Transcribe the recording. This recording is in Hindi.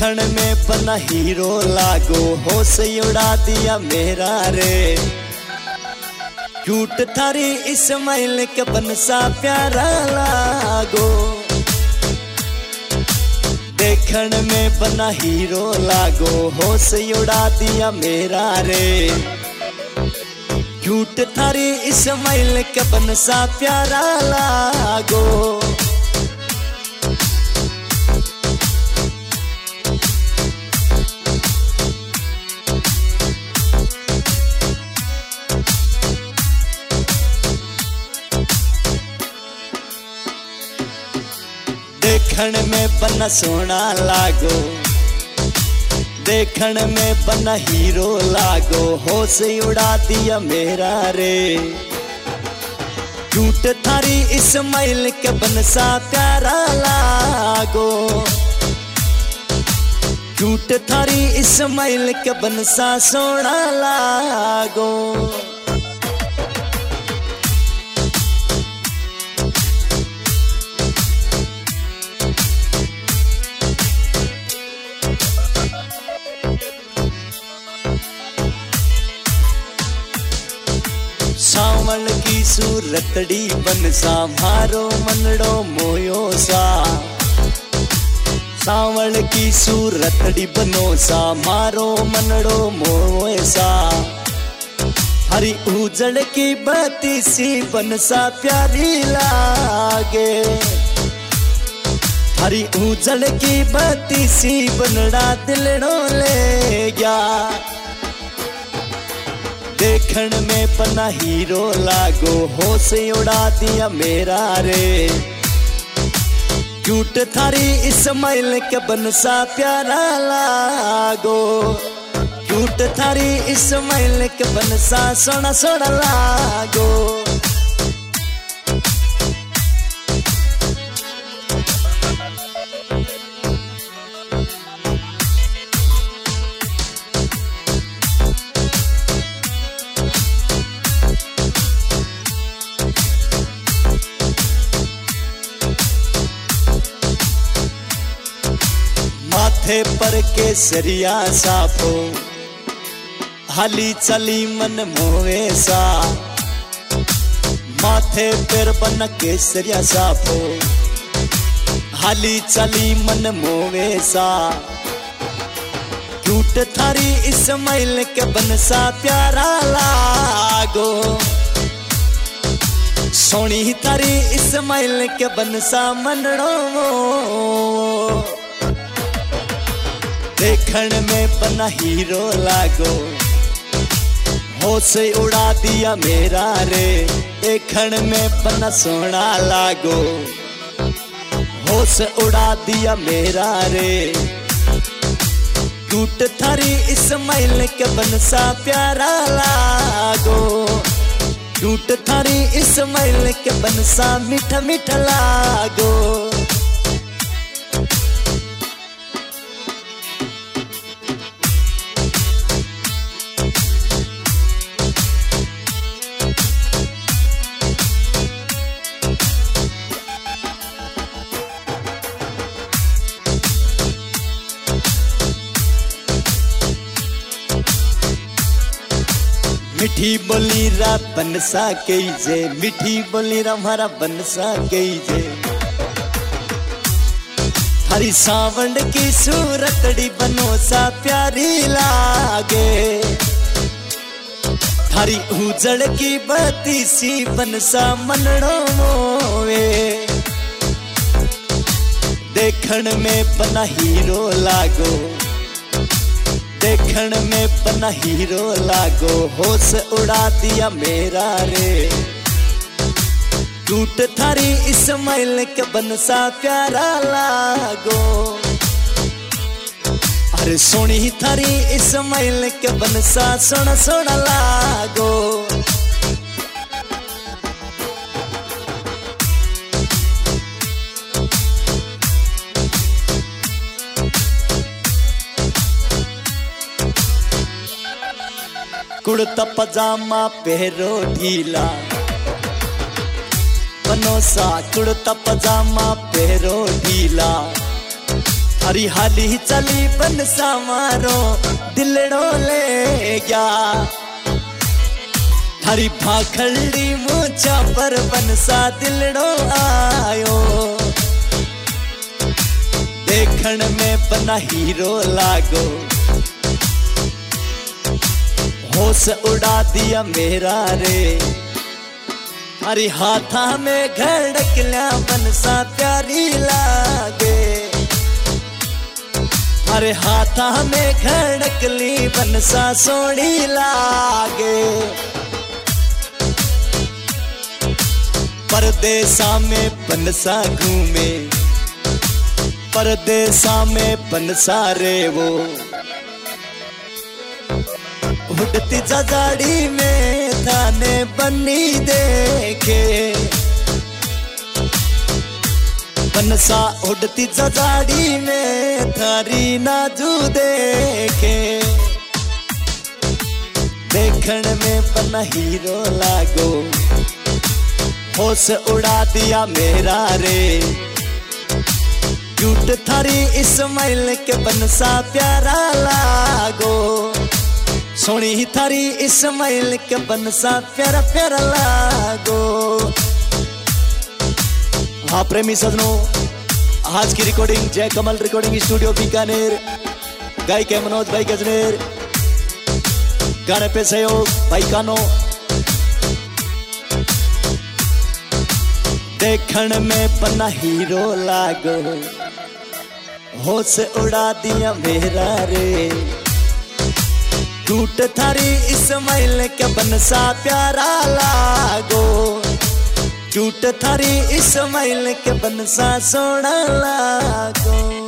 देखण में बना हीरो लागो, होश उड़ा दिया मेरा रे। क्यूट थारी इस्माइल के बनसा प्यारा लागो। देखण में बना हीरो लागो, होश उड़ा दिया मेरा रे। क्यूट थारी इस्माइल के बनसा प्यारा लागो। देखण में बना सोना लागो, देखण में बना हीरो लागो, होश उड़ा दिया मेरा रे। क्यूट थारी इस्माइल के बनसा प्यारा लागो। क्यूट थारी इस्माइल के बनसा सोना लागो। सावण की सूरतड़ी बनसा मारो मनड़ो मोयो सा। सावण की सूरतड़ी बनो सा मारो मनड़ो मोयो सा। हरी उजड़ की बत्ती सी बनसा प्यारी लागे। हरी उजड़ की बत्ती सी बनड़ा दिलड़ो ले गया। देखण में बना हीरो लागो, होश उड़ा दिया मेरा रे। क्यूट थारी इस्माइल के बनसा प्यारा लागो। क्यूट थारी इस्माइल के बनसा सोना सोना लागो। माथे पर केसरिया साफो, हाली चली मन मोवे सा। माथे पर बन केसरिया साफो, हाली चली मन मोवे सा। क्यूट थारी इस्माइल के बनसा प्यारा लागो। सोनी थारी इस्माइल के बनसा मनड़ो। देखण में बना हीरो लागो, होश उड़ा दिया मेरा रे। देखण में बना सोना लागो, होश उड़ा दिया मेरा रे। क्यूट थारी इस्माइल के बनसा प्यारा लागो। क्यूट थारी इस्माइल के बनसा मीठा मीठा लागो। मीठी बोली रा बनसा कीजे, मीठी बोली रा हमारा बनसा कीजे। हरी सावण की सूरतड़ी बनो सा प्यारी लागे। हरी उजड़ की बत्ती सी बनसा मनड़ो मोवे। देखण में बना हीरो लागो, देखण में बना हीरो लागो, होश उड़ा दिया मेरा रे। क्यूट थारी इस्माइल के बनसा प्यारा लागो। अरे सोनी थारी इस्माइल के बनसा सोना सोना लागो। कुर्ता पजामा पहरो ढीला, बनो सा कुर्ता पजामा पहरो ढीला। हरी हाली चली बनसा मारो दिलड़ो ले गया हरी भाखड़ी मुझा पर बनसा दिलड़ो आयो देखण में बना हीरो लागो होश उड़ा दिया मेरा रे हरी हाथा में घड़कल्या बनसा प्यारी लागे हरे हाथा में घड़कली बनसा सोनी लागे परदेसा में बनसा घूमे परदेसा में बनसा रे वो उड़ती जजाड़ी में थाने बनी देखे बनसा उड़ती जजाड़ी में थारी नाजू देखे देखण में बना हीरो लागो होश उड़ा दिया मेरा रे क्यूट थारी इस्माइल के बनसा प्यारा लागो सोनी थारी इस्माइल के बनसा प्यारा प्यारा लागो। हाँ प्रेमी सजनों, आज की रिकॉर्डिंग जय कमल रिकॉर्डिंग स्टूडियो बीकानेर, गायक है मनोज भाई गजनेर, गाने पे सहयोग भाई कानो। देखण में बना हीरो लागो होश उड़ा दिया मेरा रे टूट थारी इस्माइल के बनसा प्यारा लागो टूट थारी इस्माइल के बनसा सोना लागो।